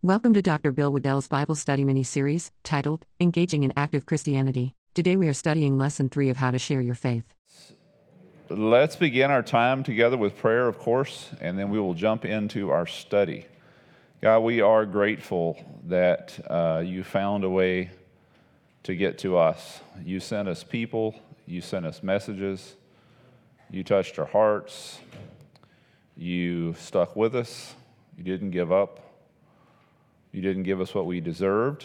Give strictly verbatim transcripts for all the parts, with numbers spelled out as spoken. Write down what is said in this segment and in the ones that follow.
Welcome to Doctor Bill Waddell's Bible Study Mini-Series, titled, Engaging in Active Christianity. Today we are studying Lesson three of How to Share Your Faith. Let's begin our time together with prayer, of course, and then we will jump into our study. God, we are grateful that uh, you found a way to get to us. You sent us people, you sent us messages, you touched our hearts, you stuck with us, you didn't give up. You didn't give us what we deserved,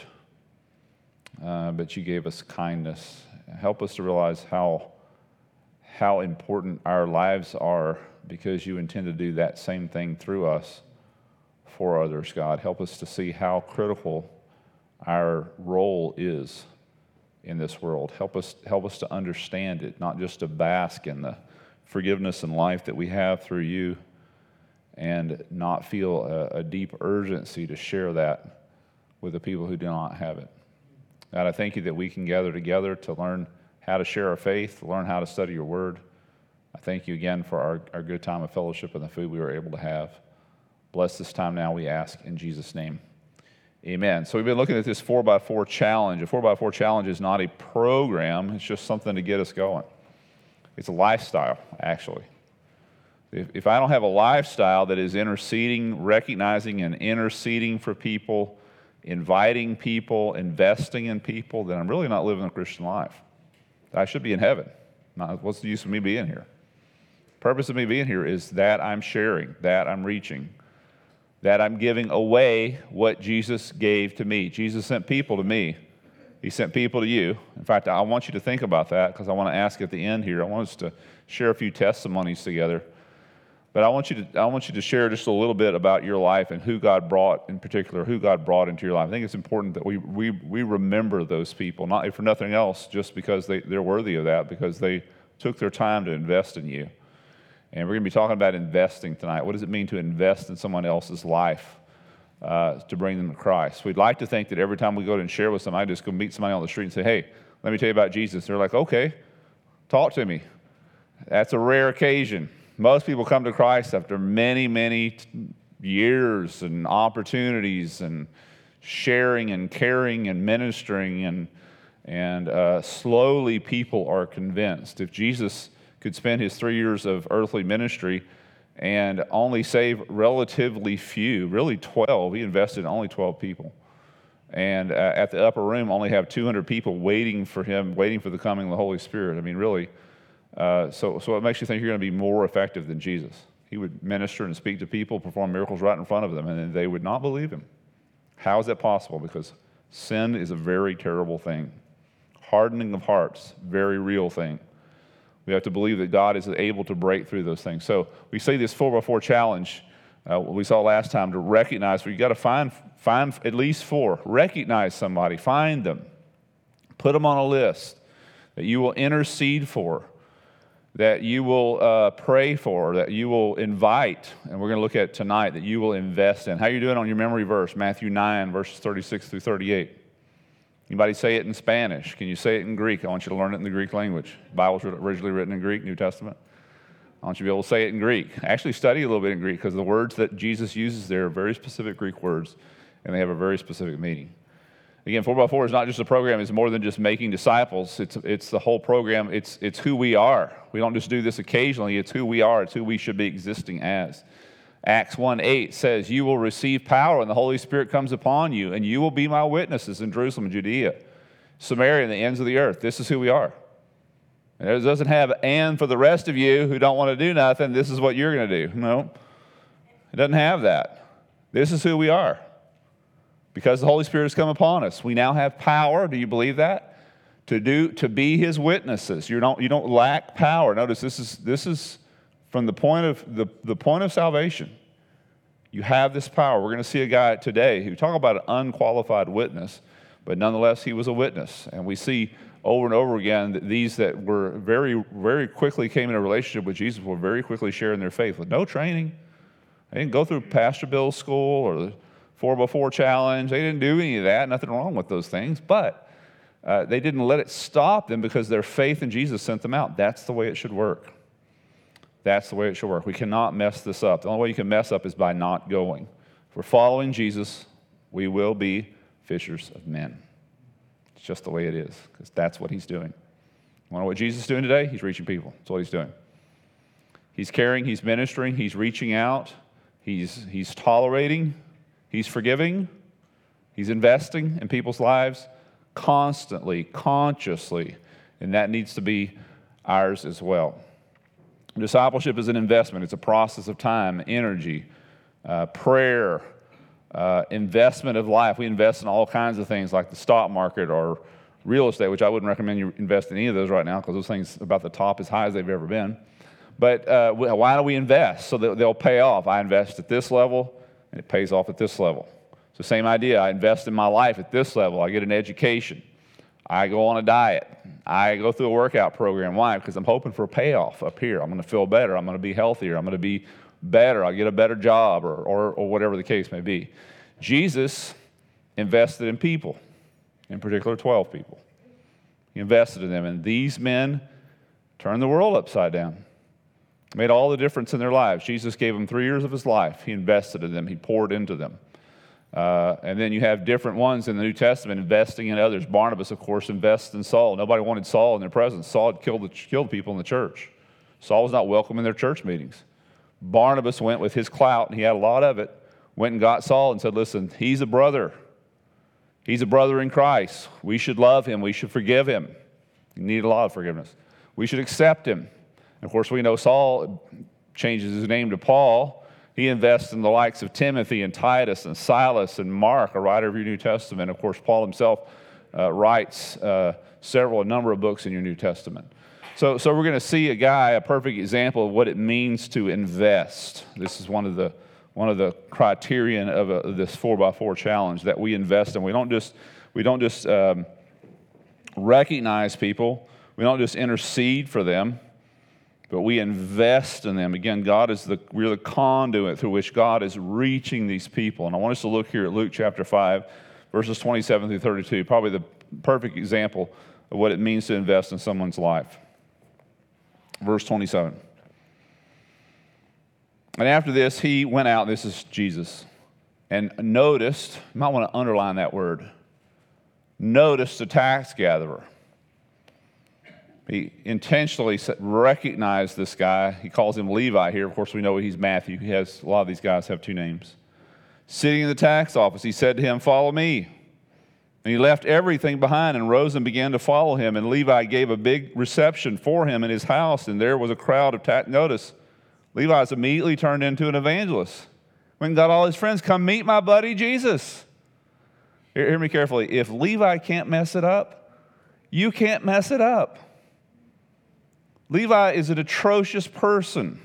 uh, but you gave us kindness. Help us to realize how, how important our lives are because you intend to do that same thing through us for others, God. Help us to see how critical our role is in this world. Help us, help us to understand it, not just to bask in the forgiveness and life that we have through you, and not feel a, a deep urgency to share that with the people who do not have it. God, I thank you that we can gather together to learn how to share our faith, to learn how to study your word. I thank you again for our, our good time of fellowship and the food we were able to have. Bless this time now, we ask, in Jesus' name. Amen. So we've been looking at this four by four challenge. A four by four challenge is not a program, it's just something to get us going. It's a lifestyle, actually. If, if I don't have a lifestyle that is interceding, recognizing and interceding for people, inviting people, investing in people, then I'm really not living a Christian life. I should be in heaven. Not, what's the use of me being here? The purpose of me being here is that I'm sharing, that I'm reaching, that I'm giving away what Jesus gave to me. Jesus sent people to me. He sent people to you. In fact, I want you to think about that because I want to ask at the end here. I want us to share a few testimonies together. But I want you to I want you to share just a little bit about your life and who God brought, in particular, who God brought into your life. I think it's important that we we we remember those people, not for nothing else, just because they, they're worthy of that, because they took their time to invest in you. And we're going to be talking about investing tonight. What does it mean to invest in someone else's life uh, to bring them to Christ? We'd like to think that every time we go to and share with somebody, I just go meet somebody on the street and say, hey, let me tell you about Jesus. They're like, okay, talk to me. That's a rare occasion. Most people come to Christ after many, many years and opportunities and sharing and caring and ministering, and and uh, slowly people are convinced. If Jesus could spend his three years of earthly ministry and only save relatively few, really twelve, he invested in only twelve people, and uh, at the upper room only have two hundred people waiting for him, waiting for the coming of the Holy Spirit. I mean, really. Uh, so, so it makes you think you're going to be more effective than Jesus. He would minister and speak to people, perform miracles right in front of them, and then they would not believe him. How is that possible? Because sin is a very terrible thing. Hardening of hearts, very real thing. We have to believe that God is able to break through those things. So we see this four by four challenge, uh, we saw last time, to recognize, where you got to find, find at least four. Recognize somebody, find them, put them on a list that you will intercede for, that you will uh, pray for, that you will invite, and we're going to look at tonight, that you will invest in. How are you doing on your memory verse? Matthew nine, verses thirty-six through thirty-eight. Anybody say it in Spanish? Can you say it in Greek? I want you to learn it in the Greek language. The Bible's originally written in Greek, New Testament. I want you to be able to say it in Greek. Actually study a little bit in Greek, because the words that Jesus uses there are very specific Greek words, and they have a very specific meaning. Again, four by four is not just a program. It's more than just making disciples. It's it's the whole program. It's it's who we are. We don't just do this occasionally. It's who we are. It's who we should be existing as. Acts one eight says, you will receive power when the Holy Spirit comes upon you, and you will be my witnesses in Jerusalem and Judea, Samaria, and the ends of the earth. This is who we are. And it doesn't have, and for the rest of you who don't want to do nothing, this is what you're going to do. No, it doesn't have that. This is who we are. Because the Holy Spirit has come upon us, we now have power. Do you believe that? To do, to be His witnesses. You don't, you don't lack power. Notice this is this is from the point of the, the point of salvation. You have this power. We're going to see a guy today who talk about an unqualified witness, but nonetheless he was a witness. And we see over and over again that these that were very, very quickly came in a relationship with Jesus were very quickly sharing their faith with no training. They didn't go through Pastor Bill's school or the four by four challenge. They didn't do any of that. Nothing wrong with those things. But uh, they didn't let it stop them because their faith in Jesus sent them out. That's the way it should work. That's the way it should work. We cannot mess this up. The only way you can mess up is by not going. If we're following Jesus, We will be fishers of men. It's just the way it is, because that's what he's doing. You want to know what Jesus is doing today? He's reaching people. That's what he's doing. He's caring, he's ministering, he's reaching out, he's, he's tolerating, he's forgiving, he's investing in people's lives constantly, consciously, and that needs to be ours as well. Discipleship is an investment. It's a process of time, energy, uh, prayer, uh, investment of life. We invest in all kinds of things like the stock market or real estate, which I wouldn't recommend you invest in any of those right now because those things are about the top as high as they've ever been. But uh, why do we invest? So that they'll pay off. I invest at this level, and it pays off at this level. It's the same idea. I invest in my life at this level. I get an education. I go on a diet. I go through a workout program. Why? Because I'm hoping for a payoff up here. I'm going to feel better. I'm going to be healthier. I'm going to be better. I'll get a better job or, or, or whatever the case may be. Jesus invested in people, in particular twelve people. He invested in them, and these men turned the world upside down. Made all the difference in their lives. Jesus gave them three years of his life. He invested in them. He poured into them. Uh, and then you have different ones in the New Testament investing in others. Barnabas, of course, invests in Saul. Nobody wanted Saul in their presence. Saul had killed, the, killed people in the church. Saul was not welcome in their church meetings. Barnabas went with his clout, and he had a lot of it, went and got Saul and said, listen, he's a brother. He's a brother in Christ. We should love him. We should forgive him. You need a lot of forgiveness. We should accept him. And of course, we know Saul changes his name to Paul. He invests in the likes of Timothy and Titus and Silas and Mark, a writer of your New Testament. Of course, Paul himself uh, writes uh, several, a number of books in your New Testament. So, so we're going to see a guy, a perfect example of what it means to invest. This is one of the one of the criterion of, a, of this four by four challenge, that we invest in. We don't just we don't just um, recognize people. We don't just intercede for them. But we invest in them. Again, God is the, we're the conduit through which God is reaching these people. And I want us to look here at Luke chapter five, verses twenty-seven through thirty-two, probably the perfect example of what it means to invest in someone's life. Verse twenty-seven. And after this, he went out, this is Jesus, and noticed, you might want to underline that word, noticed a tax gatherer. He intentionally recognized this guy. He calls him Levi here. Of course, we know he's Matthew. He has, a lot of these guys have two names. Sitting in the tax office, he said to him, follow me. And he left everything behind and rose and began to follow him. And Levi gave a big reception for him in his house, and there was a crowd of tax. Notice, Levi's immediately turned into an evangelist. Went and got all his friends, come meet my buddy Jesus. Hear, hear me carefully. If Levi can't mess it up, you can't mess it up. Levi is an atrocious person.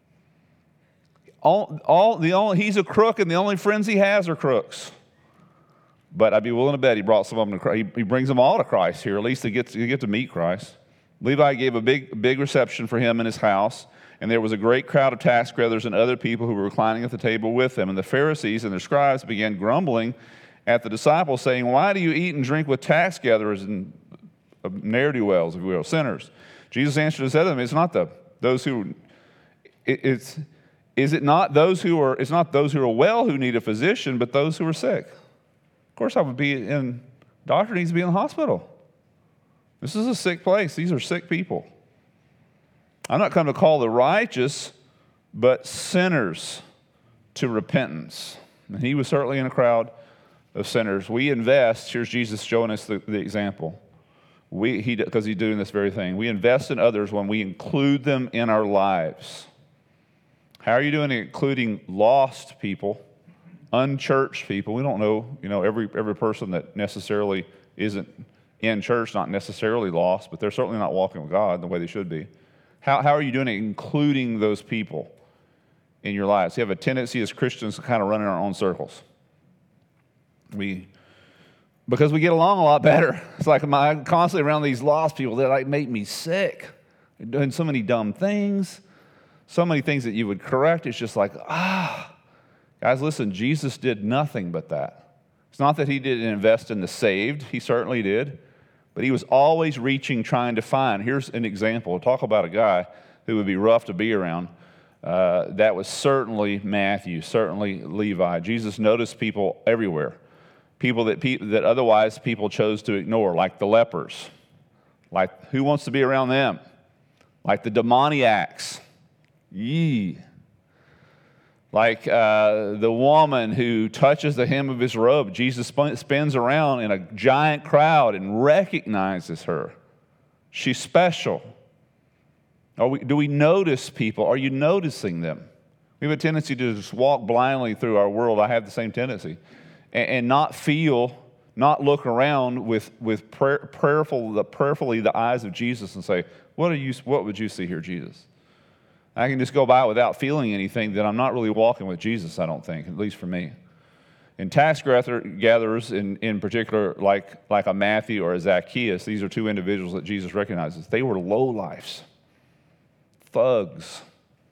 All, all, the only, he's a crook, and the only friends he has are crooks. But I'd be willing to bet he brought some of them to Christ. He, he brings them all to Christ here. At least they get to, they get to meet Christ. Levi gave a big, big reception for him in his house, and there was a great crowd of tax gatherers and other people who were reclining at the table with him. And the Pharisees and the scribes began grumbling at the disciples, saying, why do you eat and drink with tax gatherers and ne'er-do-wells, if you will, sinners? Jesus answered and said to them, it's not the those who it, it's is it not those who are it's not those who are well who need a physician, but those who are sick. Of course, I would be in doctor needs to be in the hospital. This is a sick place. These are sick people. I'm not come to call the righteous, but sinners to repentance. And he was certainly in a crowd of sinners. We invest. Here's Jesus showing us the, the example. We, he, because he's doing this very thing. We invest in others when we include them in our lives. How are you doing including lost people, unchurched people? We don't know, you know, every every person that necessarily isn't in church, not necessarily lost, but they're certainly not walking with God the way they should be. How how are you doing it including those people in your lives? We have a tendency as Christians to kind of run in our own circles. We Because we get along a lot better. It's like I'm constantly around these lost people that like make me sick. They're doing so many dumb things, so many things that you would correct. It's just like, ah. Guys, listen, Jesus did nothing but that. It's not that he didn't invest in the saved. He certainly did. But he was always reaching, trying to find. Here's an example. Talk about a guy who would be rough to be around. Uh, that was certainly Matthew, certainly Levi. Jesus noticed people everywhere. people that, pe- that otherwise people chose to ignore, like the lepers. Like, who wants to be around them? Like the demoniacs. Yee. Like uh, the woman who touches the hem of his robe. Jesus spin, spins around in a giant crowd and recognizes her. She's special. Are we, do we notice people? Are you noticing them? We have a tendency to just walk blindly through our world. I have the same tendency. And, and not feel, not look around with, with prayer, prayerful, the, prayerfully the eyes of Jesus and say, what, are you, what would you see here, Jesus? I can just go by without feeling anything, that I'm not really walking with Jesus, I don't think, at least for me. And tax gatherers, in, in particular, like, like a Matthew or a Zacchaeus, these are two individuals that Jesus recognizes. They were lowlifes, thugs.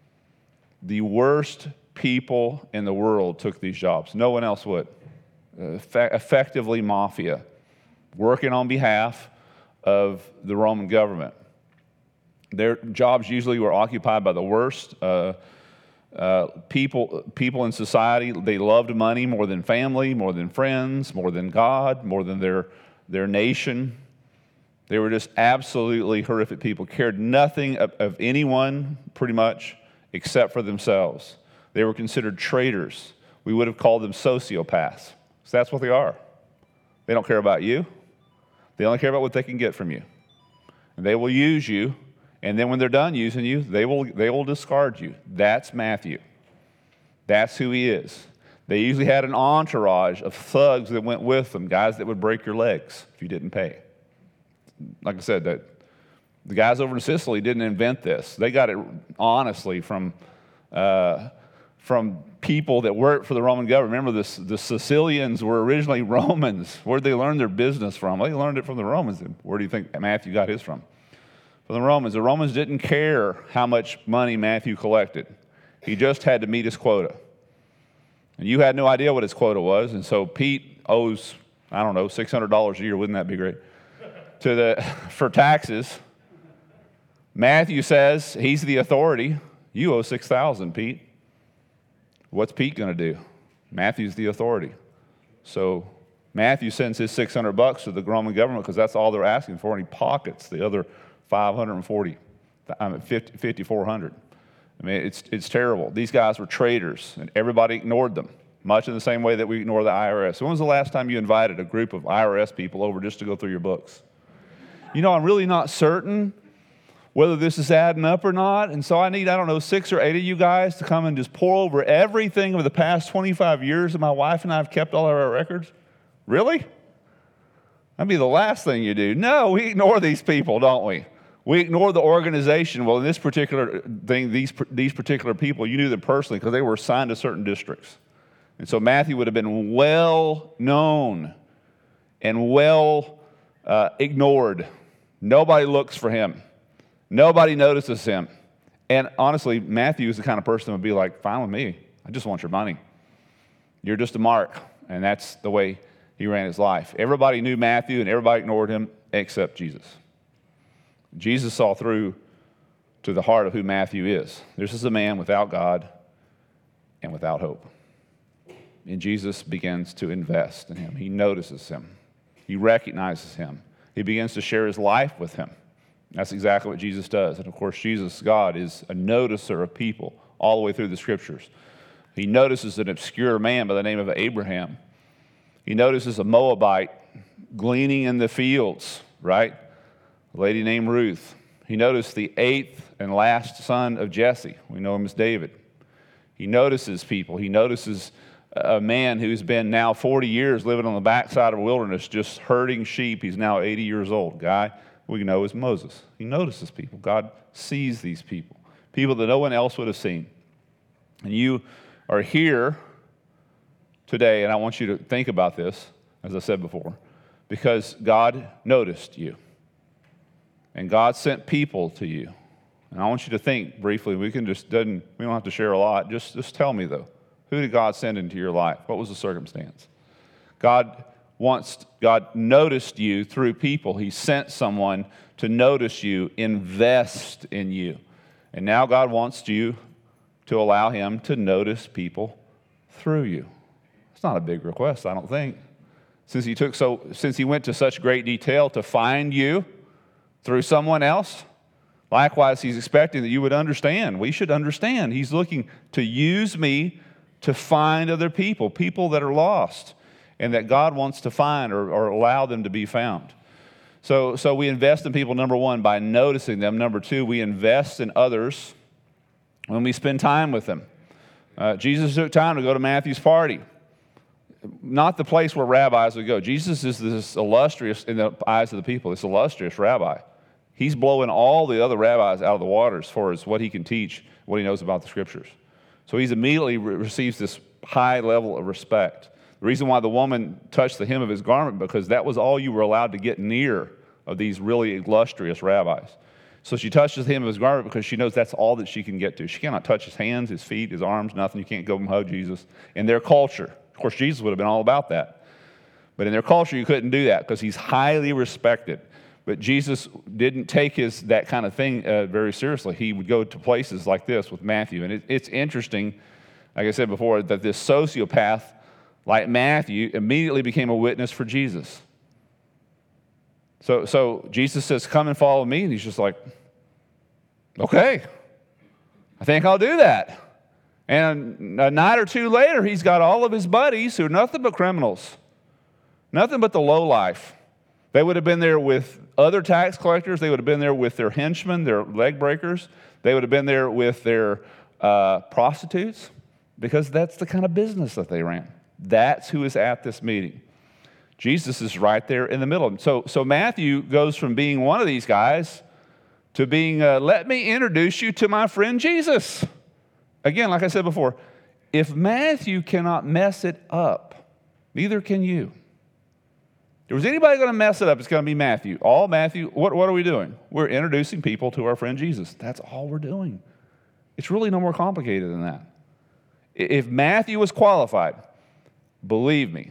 The worst people in the world took these jobs. No one else would. Uh, effectively mafia, working on behalf of the Roman government. Their jobs usually were occupied by the worst uh, uh, people, people in society. They loved money more than family, more than friends, more than God, more than their, their nation. They were just absolutely horrific people, cared nothing of, of anyone, pretty much, except for themselves. They were considered traitors. We would have called them sociopaths. So that's what they are. They don't care about you. They only care about what they can get from you. And they will use you, and then when they're done using you, they will, they will discard you. That's Matthew. That's who he is. They usually had an entourage of thugs that went with them, guys that would break your legs if you didn't pay. Like I said, that the guys over in Sicily didn't invent this. They got it honestly from uh, from people that worked for the Roman government. Remember, the, the Sicilians were originally Romans. Where did they learn their business from? Well, they learned it from the Romans. Where do you think Matthew got his from? From the Romans. The Romans didn't care how much money Matthew collected. He just had to meet his quota. And you had no idea what his quota was, and so Pete owes, I don't know, six hundred dollars a year. Wouldn't that be great? to the for taxes. Matthew says he's the authority. You owe six thousand dollars, Pete. What's Pete going to do? Matthew's the authority. So Matthew sends his six hundred bucks to the Roman government because that's all they're asking for, and he pockets the other five hundred forty, I mean, fifty-four hundred. I mean, it's, it's terrible. These guys were traitors, and everybody ignored them, much in the same way that we ignore the I R S. When was the last time you invited a group of I R S people over just to go through your books? You know, I'm really not certain whether this is adding up or not, and so I need, I don't know, six or eight of you guys to come and just pour over everything over the past twenty-five years that my wife and I have kept all of our records. Really? That'd be the last thing you do. No, we ignore these people, don't we? We ignore the organization. Well, in this particular thing, these, these particular people, you knew them personally because they were assigned to certain districts. And so Matthew would have been well known and well uh, ignored. Nobody looks for him. Nobody notices him. And honestly, Matthew is the kind of person that would be like, fine with me. I just want your money. You're just a mark. And that's the way he ran his life. Everybody knew Matthew and everybody ignored him except Jesus. Jesus saw through to the heart of who Matthew is. This is a man without God and without hope. And Jesus begins to invest in him. He notices him. He recognizes him. He begins to share his life with him. That's exactly what Jesus does. And of course, Jesus, God, is a noticer of people all the way through the scriptures. He notices an obscure man by the name of Abraham. He notices a Moabite gleaning in the fields, right? A lady named Ruth. He noticed the eighth and last son of Jesse. We know him as David. He notices people. He notices a man who's been now forty years living on the backside of a wilderness, just herding sheep. He's now eighty years old. Guy we know is Moses. He notices people. God sees these people, people that no one else would have seen. And you are here today, and I want you to think about this, as I said before, because God noticed you. And God sent people to you. And I want you to think briefly. We can just doesn't we don't have to share a lot. Just, just tell me though. Who did God send into your life? What was the circumstance? God wants God noticed you through people. He sent someone to notice you, invest in you. And now God wants you to allow him to notice people through you. It's not a big request, I don't think. since he took so since he went to such great detail to find you through someone else, likewise, he's expecting that you would understand. We should understand. He's looking to use me to find other people, people that are lost, and that God wants to find or, or allow them to be found. So, so we invest in people, number one, by noticing them. Number two, we invest in others when we spend time with them. Uh, Jesus took time to go to Matthew's party. Not the place where rabbis would go. Jesus is this illustrious, in the eyes of the people, this illustrious rabbi. He's blowing all the other rabbis out of the water as far as what he can teach, what he knows about the Scriptures. So he's immediately re- receives this high level of respect. The reason why the woman touched the hem of his garment, because that was all you were allowed to get near of these really illustrious rabbis. So she touches the hem of his garment because she knows that's all that she can get to. She cannot touch his hands, his feet, his arms, nothing. You can't go and hug Jesus. In their culture, of course, Jesus would have been all about that. But in their culture, you couldn't do that because he's highly respected. But Jesus didn't take his that kind of thing uh, very seriously. He would go to places like this with Matthew. And it, it's interesting, like I said before, that this sociopath like Matthew immediately became a witness for Jesus. So, so Jesus says, come and follow me. And he's just like, okay, I think I'll do that. And a night or two later, he's got all of his buddies who are nothing but criminals, nothing but the lowlife. They would have been there with other tax collectors. They would have been there with their henchmen, their leg breakers. They would have been there with their uh, prostitutes, because that's the kind of business that they ran. That's who is at this meeting. Jesus is right there in the middle. So, so Matthew goes from being one of these guys to being, uh, let me introduce you to my friend Jesus. Again, like I said before, if Matthew cannot mess it up, neither can you. If there's anybody going to mess it up, it's going to be Matthew. All Matthew, what, what are we doing? We're introducing people to our friend Jesus. That's all we're doing. It's really no more complicated than that. If Matthew was qualified, believe me,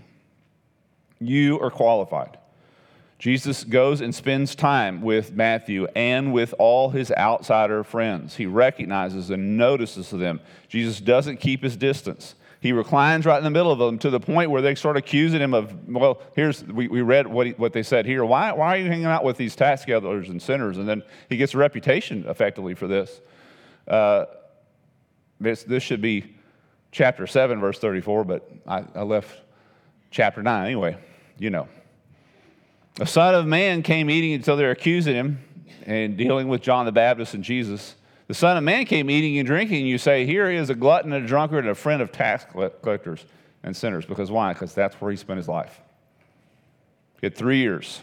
you are qualified. Jesus goes and spends time with Matthew and with all his outsider friends. He recognizes and notices them. Jesus doesn't keep his distance. He reclines right in the middle of them to the point where they start accusing him of, well, here's, we, we read what, he, what they said here. Why, why are you hanging out with these tax gatherers and sinners? And then he gets a reputation effectively for this. Uh, this, this should be chapter seven, verse thirty-four, but I, I left chapter nine anyway, you know. The Son of Man came eating until they're accusing him and dealing with John the Baptist and Jesus. The Son of Man came eating and drinking, and you say, here he is a glutton and a drunkard and a friend of tax collectors and sinners. Because why? Because that's where he spent his life. He had three years.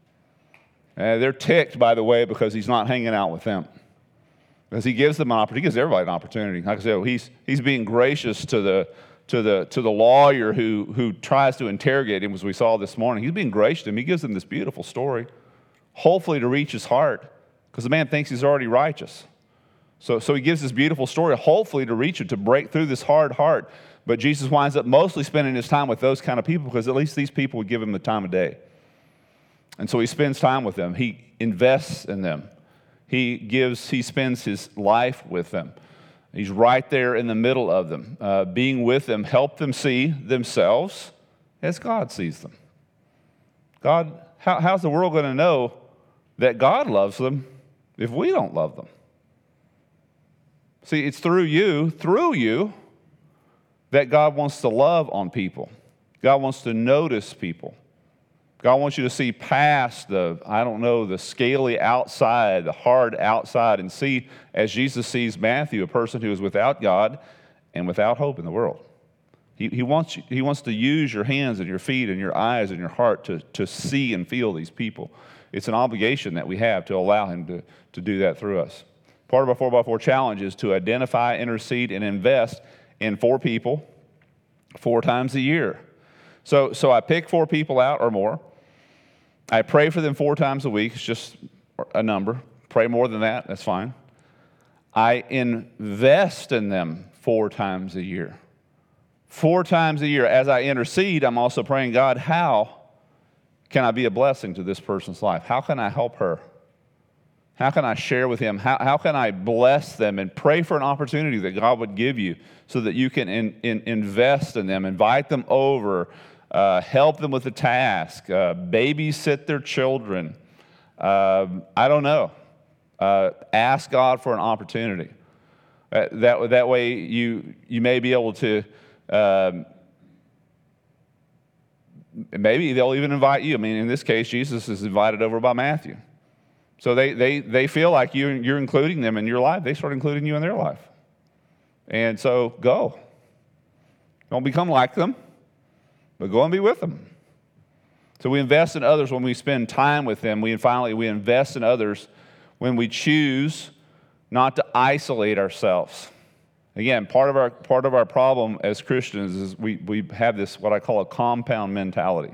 And they're ticked, by the way, because he's not hanging out with them. Because he gives them an opportunity. He gives everybody an opportunity. Like I said, he's, he's being gracious to the to the to the lawyer who, who tries to interrogate him, as we saw this morning. He's being gracious to him. He gives him this beautiful story, hopefully to reach his heart, because the man thinks he's already righteous. So, so he gives this beautiful story, hopefully to reach it, to break through this hard heart. But Jesus winds up mostly spending his time with those kind of people, because at least these people would give him the time of day. And so he spends time with them. He invests in them. He gives, he spends his life with them. He's right there in the middle of them. Uh, being with them, help them see themselves as God sees them. God, how, how's the world going to know that God loves them if we don't love them? See, it's through you, through you, that God wants to love on people. God wants to notice people. God wants you to see past the, I don't know, the scaly outside, the hard outside, and see, as Jesus sees Matthew, a person who is without God and without hope in the world. He, he, wants, you, he wants to use your hands and your feet and your eyes and your heart to, to see and feel these people. It's an obligation that we have to allow him to, to do that through us. Part of our four by four challenge is to identify, intercede, and invest in four people four times a year. So, so I pick four people out or more. I pray for them four times a week. It's just a number. Pray more than that, that's fine. I invest in them four times a year. Four times a year. As I intercede, I'm also praying, God, how can I be a blessing to this person's life? How can I help her? How can I share with him? How, how can I bless them and pray for an opportunity that God would give you so that you can in, in, invest in them, invite them over, uh, help them with a task, uh, babysit their children. Uh, I don't know. Uh, ask God for an opportunity. Uh, that, that way you, you may be able to, um, maybe they'll even invite you. I mean, in this case, Jesus is invited over by Matthew. So they, they, they feel like you, you're including them in your life. They start including you in their life. And so go. Don't become like them, but go and be with them. So we invest in others when we spend time with them. We finally, we invest in others when we choose not to isolate ourselves. Again, part of our, part of our problem as Christians is we, we have this, what I call a compound mentality.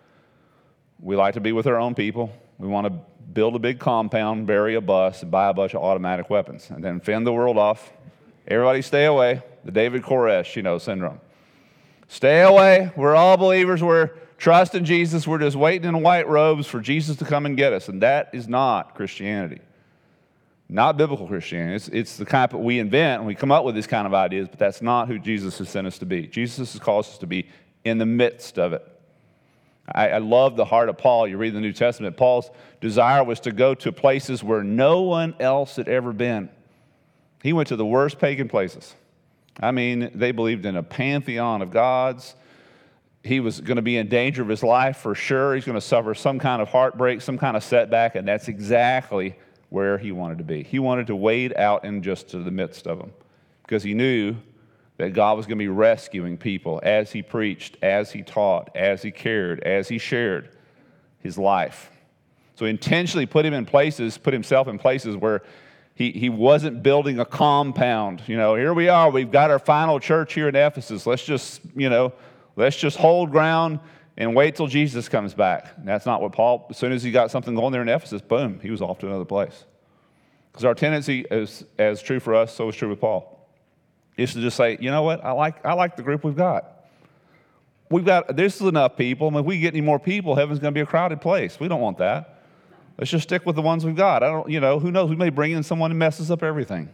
We like to be with our own people. We want to build a big compound, bury a bus, and buy a bunch of automatic weapons, and then fend the world off. Everybody stay away. The David Koresh, you know, syndrome. Stay away. We're all believers. We're trusting Jesus. We're just waiting in white robes for Jesus to come and get us. And that is not Christianity. Not biblical Christianity. It's, it's the kind that we invent and we come up with these kind of ideas, but that's not who Jesus has sent us to be. Jesus has called us to be in the midst of it. I, I love the heart of Paul. You read the New Testament. Paul's desire was to go to places where no one else had ever been. He went to the worst pagan places. I mean, they believed in a pantheon of gods. He was going to be in danger of his life for sure. He's going to suffer some kind of heartbreak, some kind of setback, and that's exactly where he wanted to be. He wanted to wade out in just to the midst of them because he knew that God was going to be rescuing people as he preached, as he taught, as he cared, as he shared his life. So he intentionally put him in places, put himself in places where He, he wasn't building a compound. You know, here we are. We've got our final church here in Ephesus. Let's just, you know, let's just hold ground and wait till Jesus comes back. And that's not what Paul, as soon as he got something going there in Ephesus, boom, he was off to another place. Because our tendency, is as true for us, so is true with Paul, is to just say, you know what, I like, I like the group we've got. We've got, this is enough people. I mean, if we get any more people, heaven's going to be a crowded place. We don't want that. Let's just stick with the ones we've got. I don't, you know, who knows? We may bring in someone who messes up everything.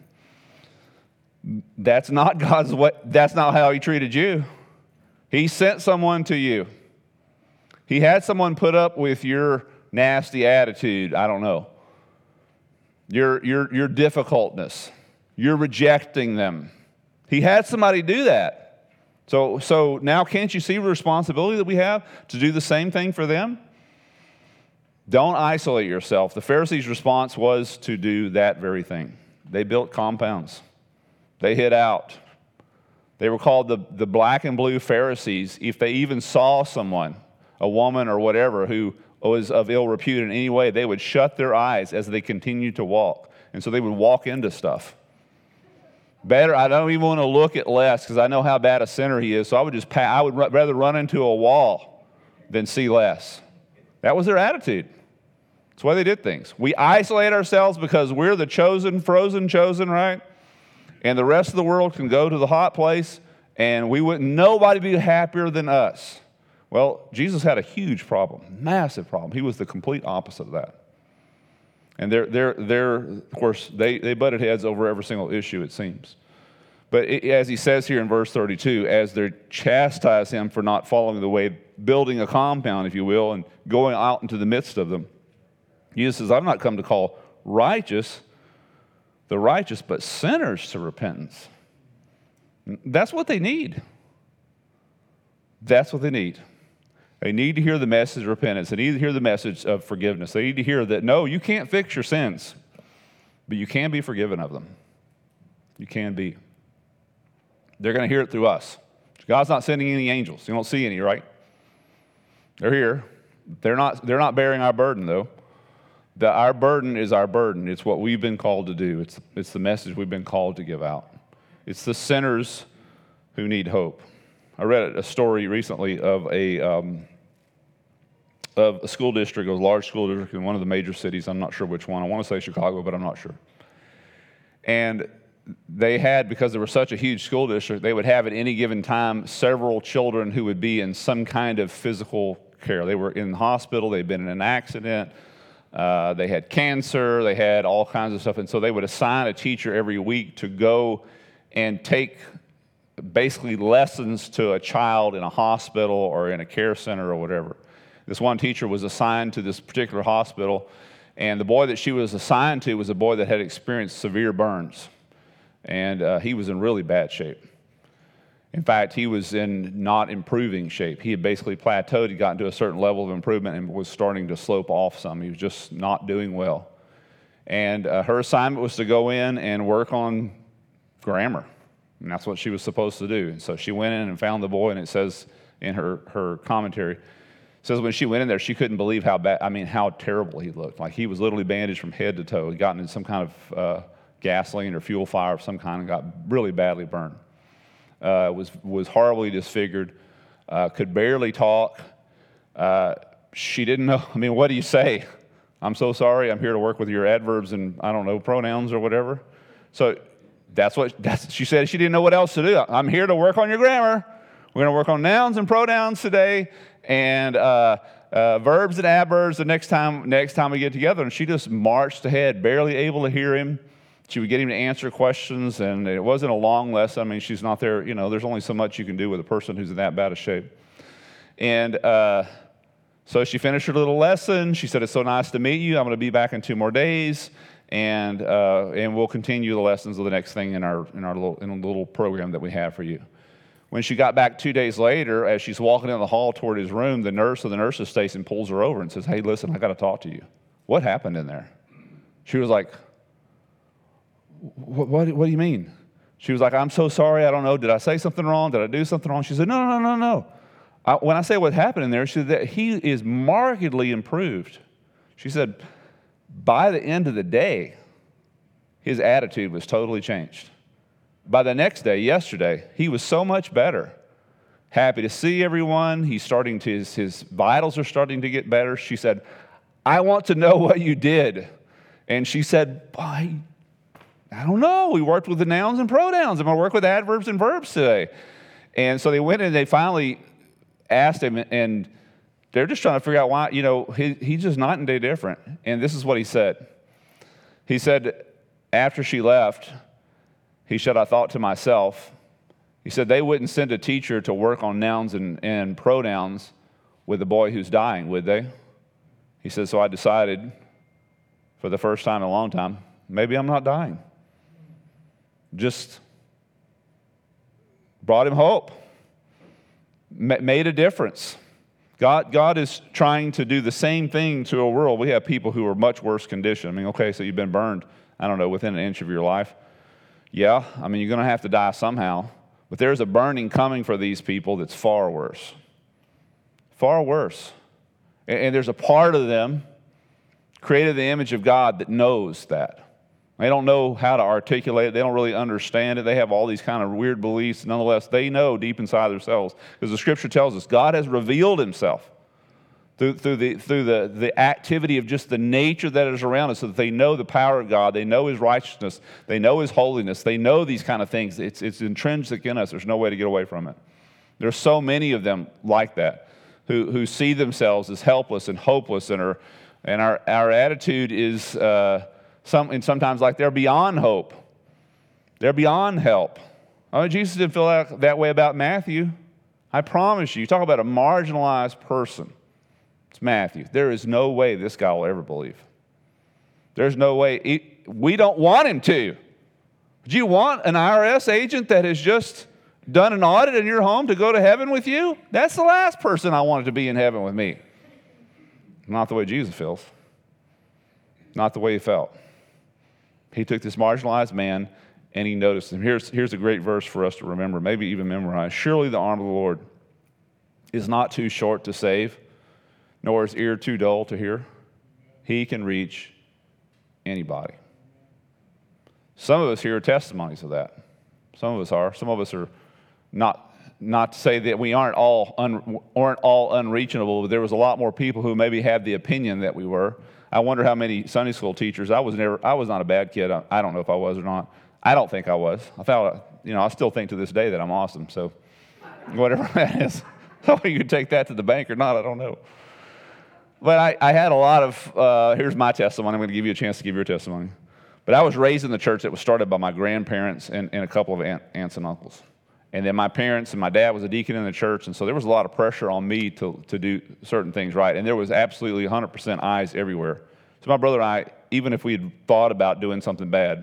That's not God's way. That's not how he treated you. He sent someone to you. He had someone put up with your nasty attitude. I don't know. Your, your, your difficultness. You're rejecting them. He had somebody do that. So, so now can't you see the responsibility that we have to do the same thing for them? Don't isolate yourself. The Pharisees' response was to do that very thing. They built compounds. They hid out. They were called the, the black and blue Pharisees. If they even saw someone, a woman or whatever, who was of ill repute in any way, they would shut their eyes as they continued to walk. And so they would walk into stuff. Better, I don't even want to look at Les because I know how bad a sinner he is, so I would just, I would rather run into a wall than see Les. That was their attitude. That's why they did things. We isolate ourselves because we're the chosen, frozen chosen, right? And the rest of the world can go to the hot place, and we wouldn't, nobody be happier than us. Well, Jesus had a huge problem, massive problem. He was the complete opposite of that. And they're, they're, they're of course, they, they butted heads over every single issue, it seems. But it, as he says here in verse thirty-two, as they chastise him for not following the way, building a compound, if you will, and going out into the midst of them, Jesus says, I've not come to call righteous the righteous, but sinners to repentance. That's what they need. That's what they need. They need to hear the message of repentance. They need to hear the message of forgiveness. They need to hear that, no, you can't fix your sins, but you can be forgiven of them. You can be. They're going to hear it through us. God's not sending any angels. You don't see any, right? They're here. They're not, they're not bearing our burden, though. The, our burden is our burden. It's what we've been called to do. It's, it's the message we've been called to give out. It's the sinners who need hope. I read a story recently of a um, of a school district, a large school district in one of the major cities. I'm not sure which one. I want to say Chicago, but I'm not sure. And they had, because there was such a huge school district, they would have at any given time several children who would be in some kind of physical care. They were in the hospital. They'd been in an accident. Uh, they had cancer. They had all kinds of stuff. And so they would assign a teacher every week to go and take basically lessons to a child in a hospital or in a care center or whatever. This one teacher was assigned to this particular hospital, and the boy that she was assigned to was a boy that had experienced severe burns, and uh, he was in really bad shape. In fact, he was in not improving shape. He had basically plateaued. He got to a certain level of improvement and was starting to slope off some. He was just not doing well. And uh, her assignment was to go in and work on grammar. And that's what she was supposed to do. And so she went in and found the boy, and it says in her, her commentary, it says when she went in there, she couldn't believe how bad, I mean, how terrible he looked. Like he was literally bandaged from head to toe. He'd gotten in some kind of uh, gasoline or fuel fire of some kind and got really badly burned. Uh, was was horribly disfigured, uh, could barely talk. Uh, she didn't know, I mean, what do you say? I'm so sorry, I'm here to work with your adverbs and, I don't know, pronouns or whatever. So that's what that's, she said. She didn't know what else to do. I'm here to work on your grammar. We're going to work on nouns and pronouns today, and uh, uh, verbs and adverbs the next time, next time we get together. And she just marched ahead, barely able to hear him. She would get him to answer questions, and it wasn't a long lesson. I mean, she's not there, you know, there's only so much you can do with a person who's in that bad of shape. And uh, so she finished her little lesson. She said, it's so nice to meet you. I'm going to be back in two more days, and uh, and we'll continue the lessons of the next thing in our in our little, in a little program that we have for you. When she got back two days later, as she's walking in the hall toward his room, the nurse of the nurse's station pulls her over and says, hey, listen, I got to talk to you. What happened in there? She was like, What, what, what do you mean? She was like, I'm so sorry. I don't know. Did I say something wrong? Did I do something wrong? She said, no, no, no, no. I, when I say what happened in there, she said that he is markedly improved. She said, by the end of the day, his attitude was totally changed. By the next day, yesterday, he was so much better. Happy to see everyone. He's starting to, his, his vitals are starting to get better. She said, I want to know what you did. And she said, I I don't know. We worked with the nouns and pronouns. I'm going to work with adverbs and verbs today. And so they went and they finally asked him, and they're just trying to figure out why, you know, he, he's just night and day different. And this is what he said. He said, after she left, he said, I thought to myself, he said, they wouldn't send a teacher to work on nouns and, and pronouns with a boy who's dying, would they? He said, so I decided for the first time in a long time, maybe I'm not dying. Just brought him hope, made a difference. God, God is trying to do the same thing to a world. We have people who are much worse condition. I mean, okay, so you've been burned, I don't know, within an inch of your life. Yeah, I mean, you're going to have to die somehow. But there's a burning coming for these people that's far worse. Far worse. And, and there's a part of them created in the image of God that knows that. They don't know how to articulate it. They don't really understand it. They have all these kind of weird beliefs. Nonetheless, they know deep inside themselves, because the Scripture tells us God has revealed Himself through, through, the, through the, the activity of just the nature that is around us, so that they know the power of God. They know His righteousness. They know His holiness. They know these kind of things. It's, it's intrinsic in us. There's no way to get away from it. There's so many of them like that who, who see themselves as helpless and hopeless, and, are, and our, our attitude is... Uh, Some, and sometimes like they're beyond hope. They're beyond help. Oh, Jesus didn't feel that, that way about Matthew. I promise you. You talk about a marginalized person. It's Matthew. There is no way this guy will ever believe. There's no way. He, we don't want him to. Do you want an I R S agent that has just done an audit in your home to go to heaven with you? That's the last person I wanted to be in heaven with me. Not the way Jesus feels. Not the way he felt. He took this marginalized man and he noticed him. Here's, here's a great verse for us to remember, maybe even memorize. Surely the arm of the Lord is not too short to save, nor his ear too dull to hear. He can reach anybody. Some of us here are testimonies of that. Some of us are. Some of us are not, not to say that we aren't all, un, aren't all unreachable, but there was a lot more people who maybe had the opinion that we were. I wonder how many Sunday school teachers, I was never, I was not a bad kid. I, I don't know if I was or not. I don't think I was. I thought, you know, I still think to this day that I'm awesome. So whatever that is, so you can take that to the bank or not, I don't know. But I, I had a lot of, uh, here's my testimony. I'm going to give you a chance to give your testimony. But I was raised in the church that was started by my grandparents and, and a couple of aunt, aunts and uncles. And then my parents and my dad was a deacon in the church, and so there was a lot of pressure on me to, to do certain things right. And there was absolutely one hundred percent eyes everywhere. So my brother and I, even if we had thought about doing something bad,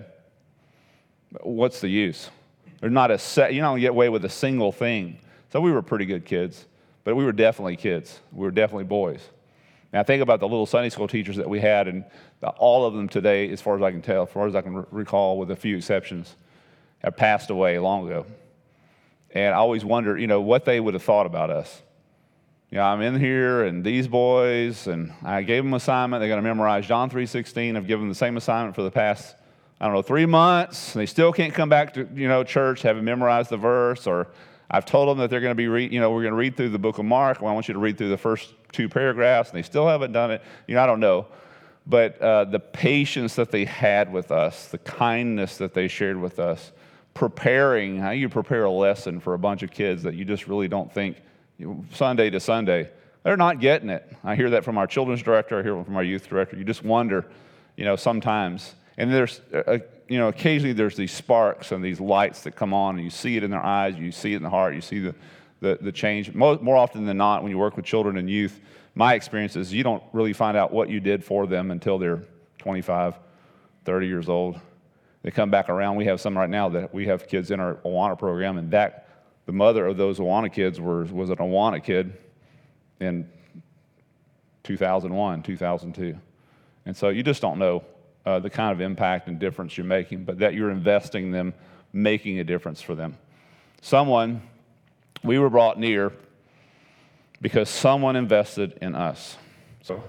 what's the use? There's not a set, you don't get away with a single thing. So we were pretty good kids, but we were definitely kids. We were definitely boys. And I think about the little Sunday school teachers that we had, and all of them today, as far as I can tell, as far as I can recall, with a few exceptions, have passed away long ago. And I always wonder, you know, what they would have thought about us. You know, I'm in here, and these boys, and I gave them an assignment. They're going to memorize John three sixteen. I've given them the same assignment for the past, I don't know, three months. And they still can't come back to, you know, church, having memorized the verse. Or I've told them that they're going to be, read, you know, we're going to read through the book of Mark. Well, I want you to read through the first two paragraphs, and they still haven't done it. You know, I don't know. But uh, the patience that they had with us, the kindness that they shared with us, preparing, how you prepare a lesson for a bunch of kids that you just really don't think, you know, Sunday to Sunday, they're not getting it. I hear that from our children's director, I hear it from our youth director. You just wonder, you know, sometimes. And there's, uh, you know, occasionally there's these sparks and these lights that come on, and you see it in their eyes, you see it in the heart, you see the, the, the change. More, more often than not, when you work with children and youth, my experience is you don't really find out what you did for them until they're twenty-five, thirty years old. They come back around. We have some right now that we have kids in our Awana program, and that the mother of those Awana kids was, was an Awana kid in two thousand one, two thousand two. And so you just don't know uh, the kind of impact and difference you're making, but that you're investing them, making a difference for them. Someone, we were brought near because someone invested in us. So,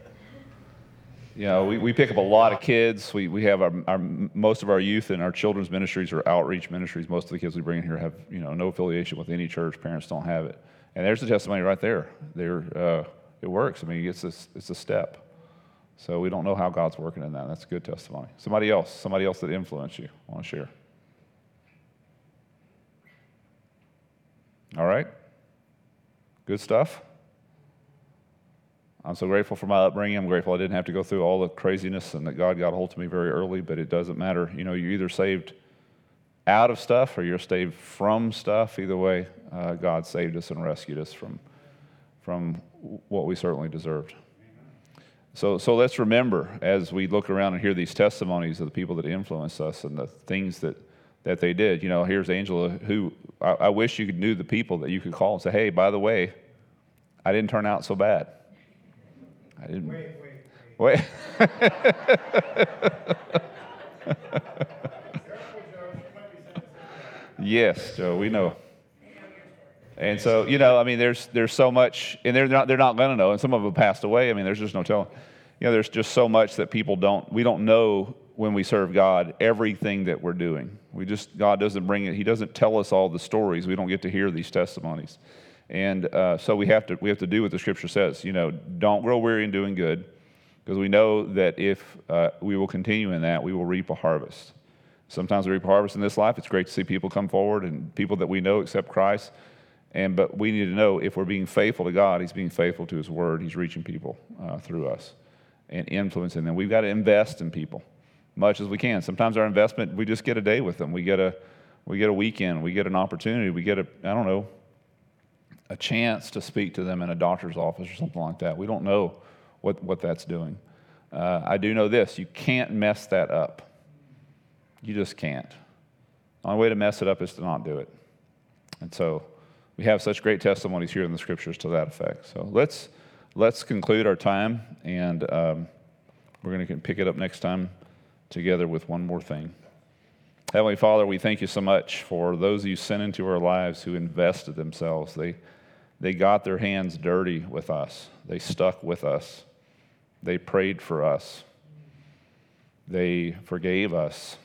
you know, we, we pick up a lot of kids. We we have our, our most of our youth and our children's ministries are outreach ministries. Most of the kids we bring in here have, you know, no affiliation with any church. Parents don't have it. And there's the testimony right there. There, uh, it works. I mean, it's a, it's a step. So we don't know how God's working in that. That's a good testimony. Somebody else, somebody else that influenced you, want to share? All right. Good stuff. I'm so grateful for my upbringing. I'm grateful I didn't have to go through all the craziness and that God got a hold of me very early, but it doesn't matter. You know, you're either saved out of stuff or you're saved from stuff. Either way, uh, God saved us and rescued us from, from what we certainly deserved. So, so let's remember as we look around and hear these testimonies of the people that influenced us and the things that, that they did. You know, here's Angela, who I, I wish you knew the people that you could call and say, hey, by the way, I didn't turn out so bad. I didn't. Wait, wait, wait. Yes, Joe, we know. And so, you know, I mean, there's there's so much, and they're not they're not going to know, and some of them passed away. I mean, there's just no telling. You know, there's just so much that people don't. We don't know when we serve God everything that we're doing. We just God doesn't bring it. He doesn't tell us all the stories. We don't get to hear these testimonies. And uh, so we have to we have to do what the Scripture says. You know, don't grow weary in doing good, because we know that if uh, we will continue in that, we will reap a harvest. Sometimes we reap a harvest in this life. It's great to see people come forward and people that we know accept Christ. And but we need to know if we're being faithful to God, He's being faithful to His Word. He's reaching people uh, through us and influencing them. We've got to invest in people much as we can. Sometimes our investment, we just get a day with them. We get a we get a weekend. We get an opportunity. We get a I don't know. a chance to speak to them in a doctor's office or something like that. We don't know what, what that's doing. Uh, I do know this. You can't mess that up. You just can't. The only way to mess it up is to not do it. And so we have such great testimonies here in the Scriptures to that effect. So let's let's conclude our time, and um, we're going to pick it up next time together with one more thing. Heavenly Father, we thank you so much for those you sent into our lives who invested themselves. They They got their hands dirty with us. They stuck with us. They prayed for us. They forgave us.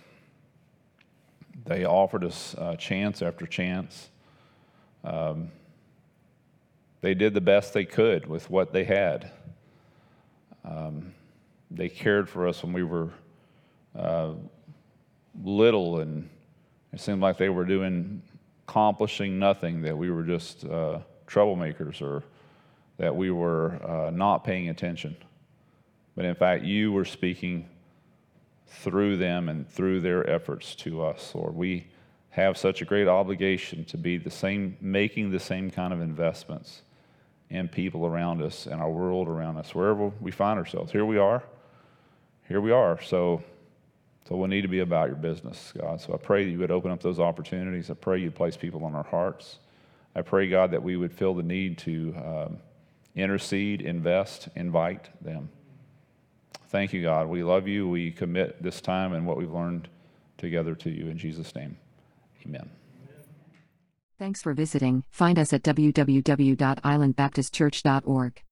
They offered us uh, chance after chance. Um, they did the best they could with what they had. Um, they cared for us when we were uh, little, and it seemed like they were doing, accomplishing nothing, that we were just uh, troublemakers, or that we were uh, not paying attention. But in fact, you were speaking through them and through their efforts to us, Lord. We have such a great obligation to be the same, making the same kind of investments in people around us, in our world around us, wherever we find ourselves. Here we are. Here we are. So, so we need to be about your business, God. So I pray that you would open up those opportunities. I pray you'd place people on our hearts. I pray, God, that we would feel the need to um, intercede, invest, invite them. Thank you, God. We love you. We commit this time and what we've learned together to you. In Jesus' name, amen. Thanks for visiting. Find us at w w w dot island baptist church dot org.